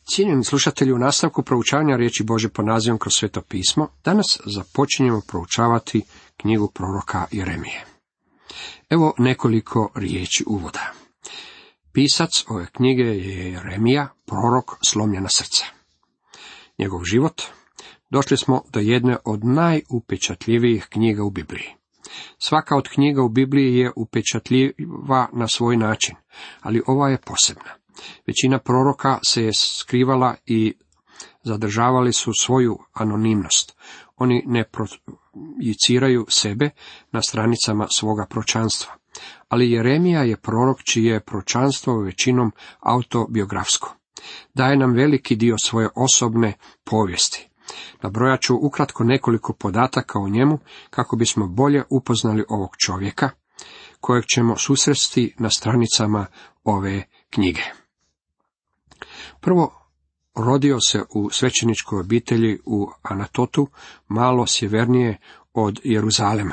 Cijenjeni slušatelji, u nastavku proučavanja riječi Božje pod nazivom Kroz sveto pismo, danas započinjemo proučavati knjigu proroka Jeremije. Evo nekoliko riječi uvoda. Pisac ove knjige je Jeremija, prorok slomljena srca. Njegov život, došli smo do jedne od najupečatljivijih knjiga u Bibliji. Svaka od knjiga u Bibliji je upečatljiva na svoj način, ali ova je posebna. Većina proroka se je skrivala i zadržavali su svoju anonimnost. Oni ne projiciraju sebe na stranicama svoga proročanstva. Ali Jeremija je prorok čije je proročanstvo većinom autobiografsko. Daje nam veliki dio svoje osobne povijesti. Nabrojat ću ukratko nekoliko podataka o njemu kako bismo bolje upoznali ovog čovjeka kojeg ćemo susresti na stranicama ove knjige. Prvo, rodio se u svećeničkoj obitelji u Anatotu, malo sjevernije od Jeruzalema.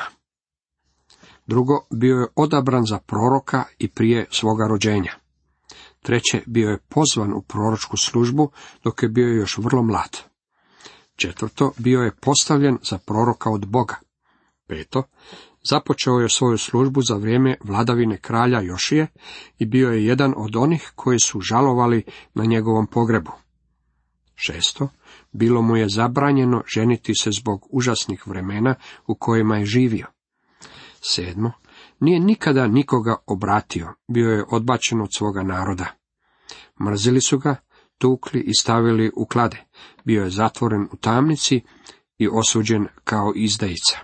Drugo, bio je odabran za proroka i prije svoga rođenja. Treće, bio je pozvan u proročku službu dok je bio još vrlo mlad. Četvrto, bio je postavljen za proroka od Boga. Peto, započeo je svoju službu za vrijeme vladavine kralja Jošije i bio je jedan od onih koji su žalovali na njegovom pogrebu. Šesto, bilo mu je zabranjeno ženiti se zbog užasnih vremena u kojima je živio. Sedmo, nije nikada nikoga obratio, bio je odbačen od svoga naroda. Mrzili su ga, tukli i stavili u klade, bio je zatvoren u tamnici i osuđen kao izdajica.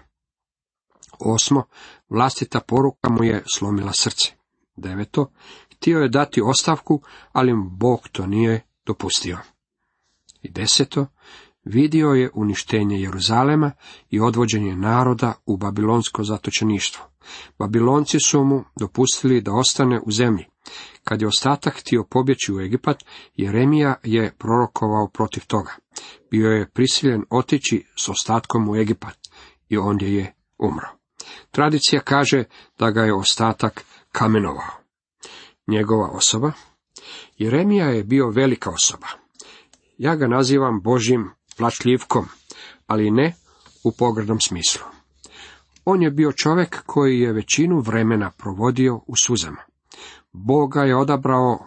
Osmo, vlastita poruka mu je slomila srce. Deveto, htio je dati ostavku, ali mu Bog to nije dopustio. I deseto, vidio je uništenje Jeruzalema i odvođenje naroda u babilonsko zatočeništvo. Babilonci su mu dopustili da ostane u zemlji. Kad je ostatak htio pobjeći u Egipat, Jeremija je prorokovao protiv toga. Bio je prisiljen otići s ostatkom u Egipat i ondje je umro. Tradicija kaže da ga je ostatak kamenovao. Njegova osoba? Jeremija je bio velika osoba. Ja ga nazivam Božjim plačljivkom, ali ne u pogrdnom smislu. On je bio čovjek koji je većinu vremena provodio u suzama. Bog ga je odabrao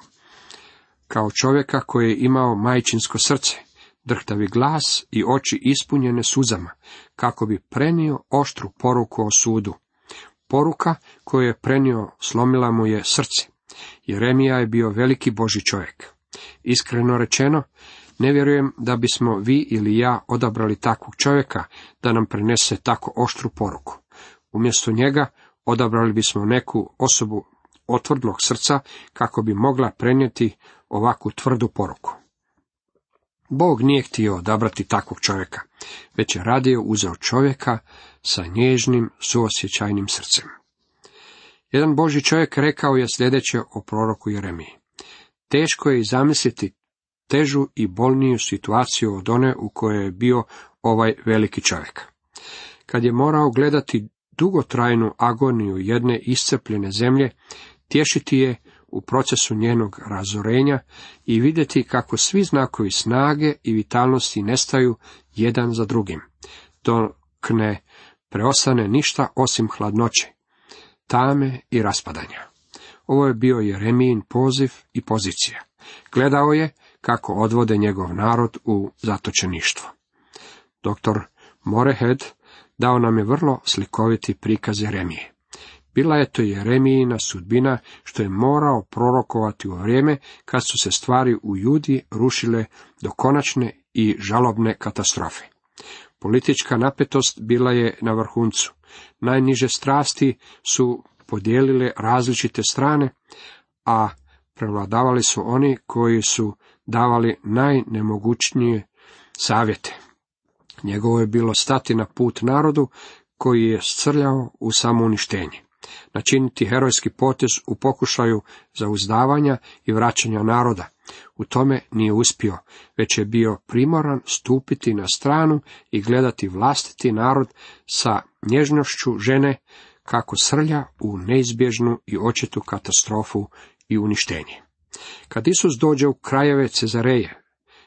kao čovjeka koji je imao majčinsko srce, drhtavi glas i oči ispunjene suzama, kako bi prenio oštru poruku o sudu. Poruka koju je prenio slomila mu je srce. Jeremija je bio veliki Božji čovjek. Iskreno rečeno, ne vjerujem da bismo vi ili ja odabrali takvog čovjeka da nam prenese tako oštru poruku. Umjesto njega odabrali bismo neku osobu otvrdlog srca kako bi mogla prenijeti ovakvu tvrdu poruku. Bog nije htio odabrati takvog čovjeka, već je radije uzeo čovjeka sa nježnim, suosjećajnim srcem. Jedan Božji čovjek rekao je sljedeće o proroku Jeremiji. Teško je i zamisliti težu i bolniju situaciju od one u kojoj je bio ovaj veliki čovjek. Kad je morao gledati dugotrajnu agoniju jedne iscrpljene zemlje, tješiti je u procesu njenog razorenja i vidjeti kako svi znakovi snage i vitalnosti nestaju jedan za drugim, dok ne preostane ništa osim hladnoće, tame i raspadanja. Ovo je bio Jeremijin poziv i pozicija. Gledao je kako odvode njegov narod u zatočeništvo. Dr. Morehead dao nam je vrlo slikoviti prikaz Jeremije. Bila je to Jeremijina sudbina što je morao prorokovati u vrijeme kad su se stvari u Judi rušile do konačne i žalobne katastrofe. Politička napetost bila je na vrhuncu. Najniže strasti su podijelile različite strane, a prevladavali su oni koji su davali najnemogućnije savjete. Njegovo je bilo stati na put narodu koji je srljao u samouništenje, načiniti herojski potez u pokušaju zauzdavanja i vraćanja naroda. U tome nije uspio, već je bio primoran stupiti na stranu i gledati vlastiti narod sa nježnošću žene kako srlja u neizbježnu i očitu katastrofu i uništenje. Kad Isus dođe u krajeve Cezareje,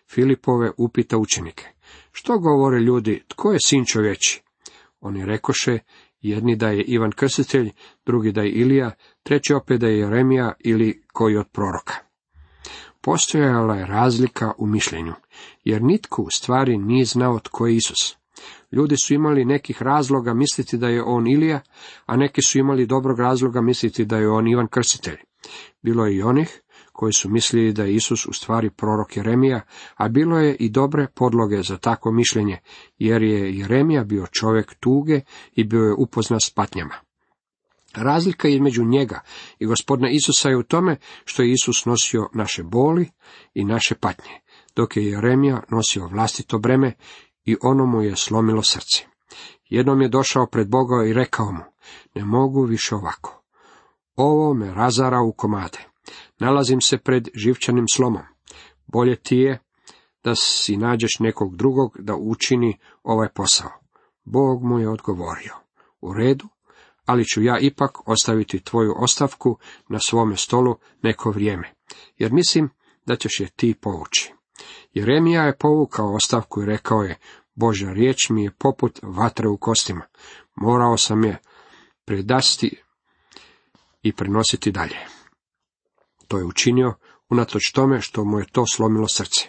Filipove upita učenike: što govore ljudi, tko je sin čovječji? Oni rekoše, jedni da je Ivan Krstitelj, drugi da je Ilija, treći opet da je Jeremija ili koji od proroka. Postojala je razlika u mišljenju, jer nitko u stvari nije znao tko je Isus. Ljudi su imali nekih razloga misliti da je on Ilija, a neki su imali dobrog razloga misliti da je on Ivan Krstitelj. Bilo je i onih koji su mislili da je Isus u stvari prorok Jeremija, a bilo je i dobre podloge za takvo mišljenje, jer je Jeremija bio čovjek tuge i bio je upoznat s patnjama. Razlika između njega i Gospodina Isusa je u tome što je Isus nosio naše boli i naše patnje, dok je Jeremija nosio vlastito breme i ono mu je slomilo srce. Jednom je došao pred Boga i rekao mu: ne mogu više ovako. Ovo me razara u komade. Nalazim se pred živčanim slomom. Bolje ti je da si nađeš nekog drugog da učini ovaj posao. Bog mu je odgovorio: u redu, ali ću ja ipak ostaviti tvoju ostavku na svome stolu neko vrijeme, jer mislim da ćeš je ti povući. Jeremija je povukao ostavku i rekao je: Božja riječ mi je poput vatre u kostima. Morao sam je predasti i prenositi dalje. To je učinio unatoč tome što mu je to slomilo srce.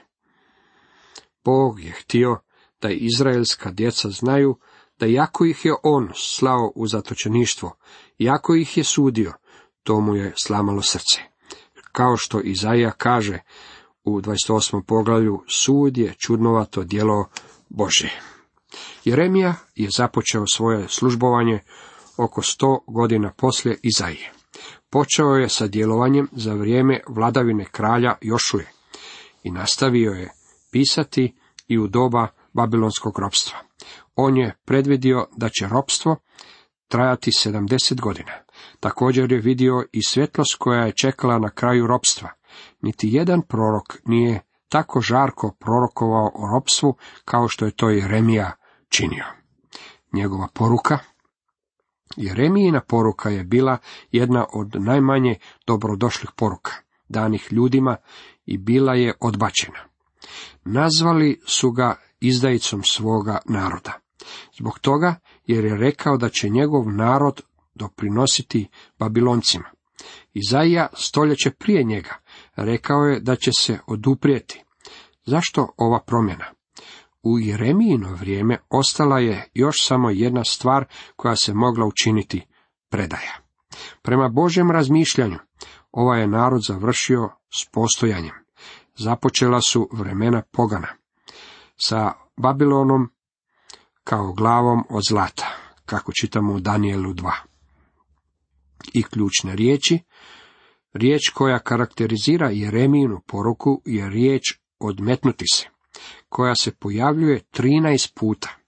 Bog je htio da izraelska djeca znaju da iako ih je on slao u zatočeništvo, iako ih je sudio, to mu je slamalo srce. Kao što Izaija kaže u 28. poglavlju, sud je čudnovato djelo Božje. Jeremija je započeo svoje službovanje oko 100 godina poslije Izaije. Počeo je sa djelovanjem za vrijeme vladavine kralja Jošuje i nastavio je pisati i u doba babilonskog ropstva. On je predvidio da će ropstvo trajati 70 godina. Također je vidio i svjetlost koja je čekala na kraju ropstva. Niti jedan prorok nije tako žarko prorokovao o ropstvu kao što je to Jeremija činio. Njegova poruka, Jeremijina poruka, je bila jedna od najmanje dobrodošlih poruka danih ljudima i bila je odbačena. Nazvali su ga izdajicom svoga naroda. Zbog toga jer je rekao da će njegov narod doprinositi Babiloncima. Izaija stoljeće prije njega rekao je da će se oduprijeti. Zašto ova promjena? U Jeremijino vrijeme ostala je još samo jedna stvar koja se mogla učiniti: predaja. Prema Božjem razmišljanju, ovaj je narod završio s postojanjem. Započela su vremena pogana, sa Babilonom kao glavom od zlata, kako čitamo u Danijelu 2. I ključne riječi, riječ koja karakterizira Jeremijinu poruku je riječ odmetnuti se, koja se pojavljuje 13 puta.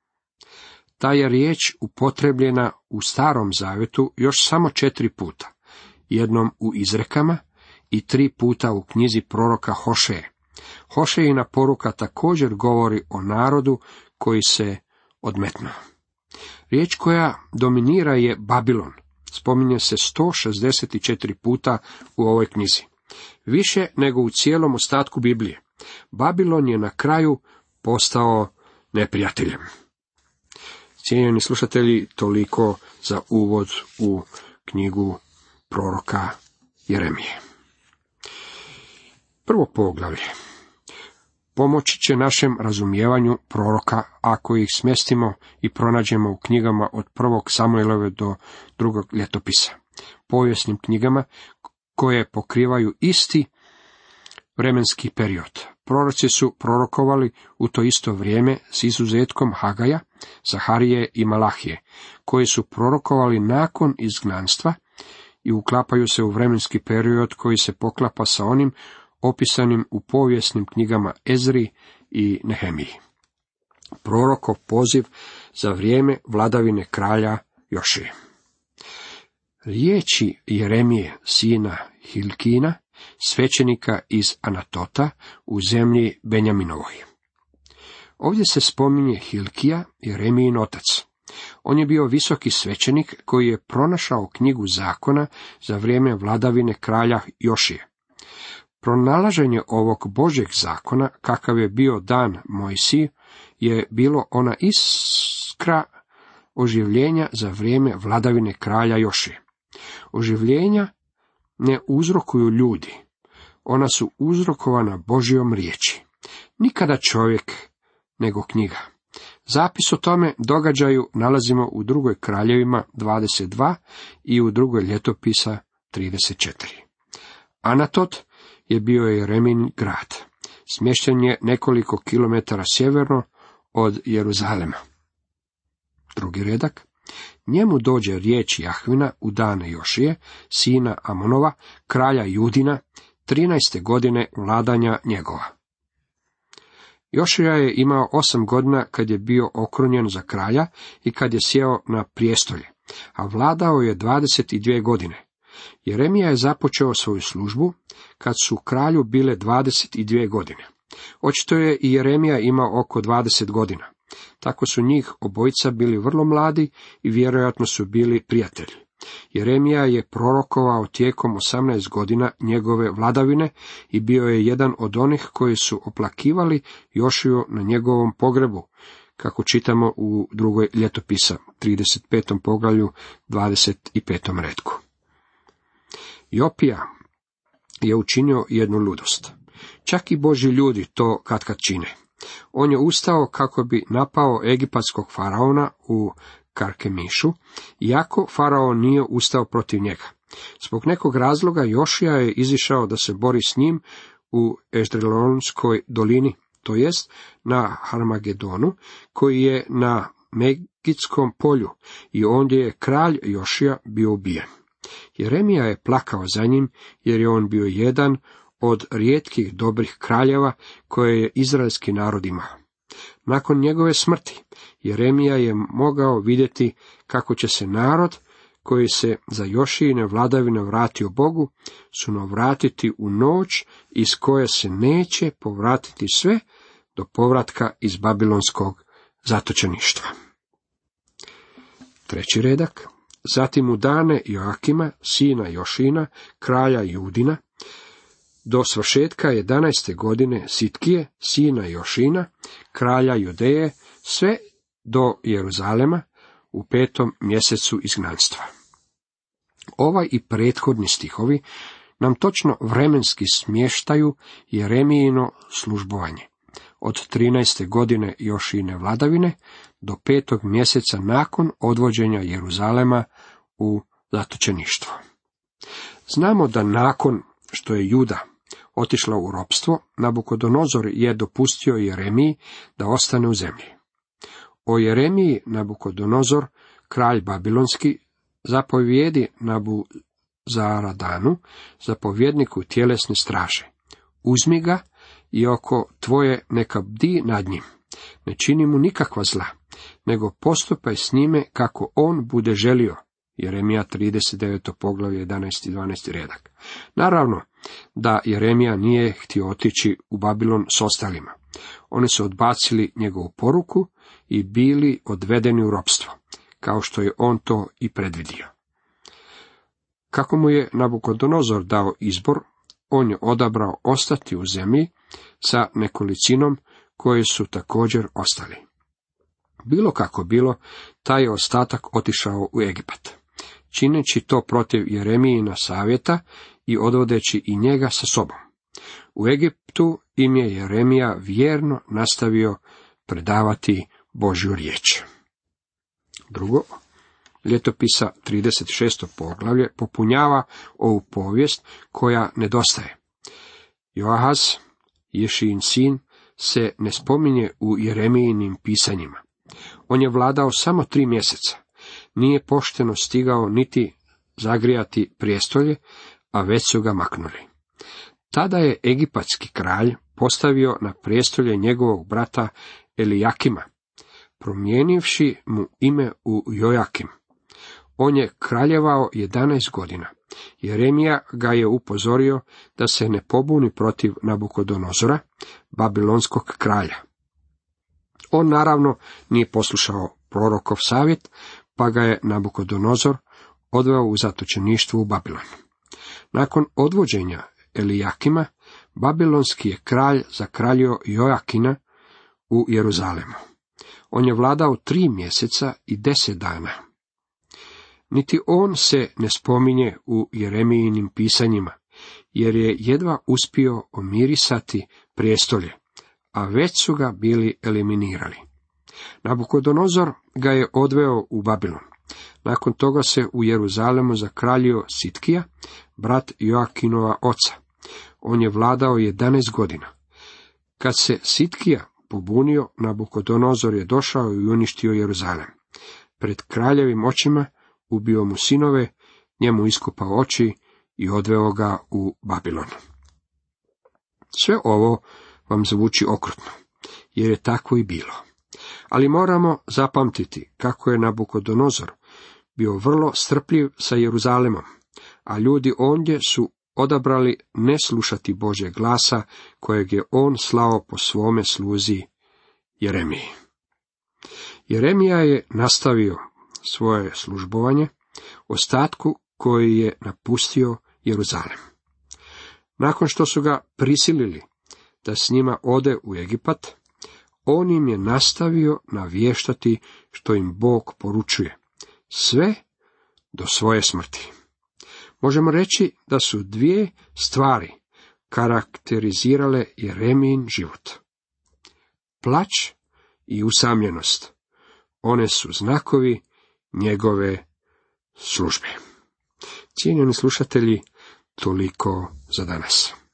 Ta je riječ upotrebljena u Starom Zavjetu još samo 4 puta, jednom u Izrekama i 3 puta u knjizi proroka Hošeje. Hošejina poruka također govori o narodu koji se odmetnuo. Riječ koja dominira je Babilon. Spominje se 164 puta u ovoj knjizi. Više nego u cijelom ostatku Biblije. Babilon je na kraju postao neprijateljem. Cijenjeni slušatelji, toliko za uvod u knjigu proroka Jeremije. Prvo poglavlje pomoći će našem razumijevanju proroka ako ih smjestimo i pronađemo u knjigama od 1. Samuelove do 2. ljetopisa, povijesnim knjigama koje pokrivaju isti vremenski period. Proroci su prorokovali u to isto vrijeme s izuzetkom Hagaja, Zaharije i Malahije, koji su prorokovali nakon izgnanstva i uklapaju se u vremenski period koji se poklapa sa onim opisanim u povijesnim knjigama Ezri i Nehemiji. Prorokov poziv za vrijeme vladavine kralja Jošije. Riječi Jeremije, sina Hilkina, svećenika iz Anatota u zemlji Benjaminovoj. Ovdje se spominje Hilkija, Jeremijin otac. On je bio visoki svećenik koji je pronašao knjigu zakona za vrijeme vladavine kralja Jošije. Pronalaženje ovog Božjeg zakona, kakav je bio dan Mojsiji, je bilo ona iskra oživljenja za vrijeme vladavine kralja Jošije. Oživljenja ne uzrokuju ljudi, ona su uzrokovana Božjom riječi. Nikada čovjek, nego knjiga. Zapis o tome događaju nalazimo u 2. Kraljevima 22 i u 2. Ljetopisa 34. Anatot je bio Jeremijin grad. Smješten je nekoliko kilometara sjeverno od Jeruzalema. 2. redak. Njemu dođe riječ Jahvina u dane Jošije, sina Amonova, kralja Judina, 13. godine vladanja njegova. Jošija je imao 8 godina kad je bio okrunjen za kralja i kad je sjeo na prijestolje, a vladao je 22 godine. Jeremija je započeo svoju službu kad su kralju bile 22 godine. Očito je i Jeremija imao oko 20 godina. Tako su njih obojica bili vrlo mladi i vjerojatno su bili prijatelji. Jeremija je prorokovao tijekom 18 godina njegove vladavine i bio je jedan od onih koji su oplakivali Jošiju na njegovom pogrebu, kako čitamo u 2. Ljetopisa, 35. poglavlju, 25. retku. Jopija je učinio jednu ludost. Čak i Božji ljudi to katkad čine. On je ustao kako bi napao egipatskog faraona u Karkemišu, iako faraon nije ustao protiv njega. Zbog nekog razloga Jošija je izišao da se bori s njim u Ešdrelonskoj dolini, to jest na Harmagedonu, koji je na Megitskom polju, i ondje je kralj Jošija bio ubijen. Jeremija je plakao za njim, jer je on bio jedan od rijetkih dobrih kraljeva koje je izraelski narod imao. Nakon njegove smrti, Jeremija je mogao vidjeti kako će se narod, koji se za Jošijine vladavine vratio Bogu, suno vratiti u noć iz koje se neće povratiti sve do povratka iz babilonskog zatočeništva. 3. redak. Zatim u dane Joakima, sina Jošina, kralja Judina, do svršetka 11. godine Sitkije, sina Jošina, kralja Judeje, sve do Jeruzalema u 5. mjesecu izgnanstva. Ovaj i prethodni stihovi nam točno vremenski smještaju Jeremijino službovanje. Od 13. godine Jošine vladavine do 5. mjeseca nakon odvođenja Jeruzalema u zatočeništvo. Znamo da nakon što je Juda otišla u ropstvo, Nabukodonozor je dopustio Jeremiji da ostane u zemlji. O Jeremiji Nabukodonozor, kralj babilonski, zapovijedi Nabuzaradanu, zapovjedniku tjelesne straže. Uzmi ga i oko tvoje neka bdi nad njim. Ne čini mu nikakva zla, nego postupaj s njime kako on bude želio. Jeremija 39. poglavlje 11. i 12. redak. Naravno da Jeremija nije htio otići u Babilon s ostalima. Oni su odbacili njegovu poruku i bili odvedeni u ropstvo, kao što je on to i predvidio. Kako mu je Nabukodonozor dao izbor, on je odabrao ostati u zemlji sa nekolicinom koji su također ostali. Bilo kako bilo, taj je ostatak otišao u Egipat, čineći to protiv Jeremijina savjeta i odvodeći i njega sa sobom. U Egiptu im je Jeremija vjerno nastavio predavati Božju riječ. 2. Ljetopisa 36. poglavlje popunjava ovu povijest koja nedostaje. Joahaz, Ješijin sin, se ne spominje u Jeremijinim pisanjima. On je vladao samo 3 mjeseca. Nije pošteno stigao niti zagrijati prijestolje, a već su ga maknuli. Tada je egipatski kralj postavio na prijestolje njegovog brata Elijakima, promijenivši mu ime u Jojakim. On je kraljevao 11 godina. Jeremija ga je upozorio da se ne pobuni protiv Nabukodonozora, babilonskog kralja. On naravno nije poslušao prorokov savjet, pa ga je Nabukodonozor odveo u zatočeništvo u Babilon. Nakon odvođenja Elijakima, Babilonski je kralj zakraljio Jojakina u Jeruzalemu. On je vladao 3 mjeseca i 10 dana. Niti on se ne spominje u Jeremijinim pisanjima, jer je jedva uspio omirisati prijestolje, a već su ga bili eliminirali. Nabukodonozor ga je odveo u Babilon. Nakon toga se u Jeruzalemu zakraljio Sitkija, brat Joakinova oca. On je vladao 11 godina. Kad se Sitkija pobunio, Nabukodonozor je došao i uništio Jeruzalem. Pred kraljevim očima ubio mu sinove, njemu iskopao oči i odveo ga u Babilon. Sve ovo vam zvuči okrutno, jer je tako i bilo. Ali moramo zapamtiti kako je Nabukodonozor bio vrlo strpljiv sa Jeruzalemom, a ljudi ondje su odabrali ne slušati Božjeg glasa kojeg je on slao po svome sluzi Jeremiji. Jeremija je nastavio svoje službovanje ostatku koji je napustio Jeruzalem. Nakon što su ga prisilili da s njima ode u Egipat, on im je nastavio navještati što im Bog poručuje, sve do svoje smrti. Možemo reći da su 2 stvari karakterizirale Jeremijin život. Plać i usamljenost. One su znakovi njegove službe. Cijenjeni slušatelji, toliko za danas.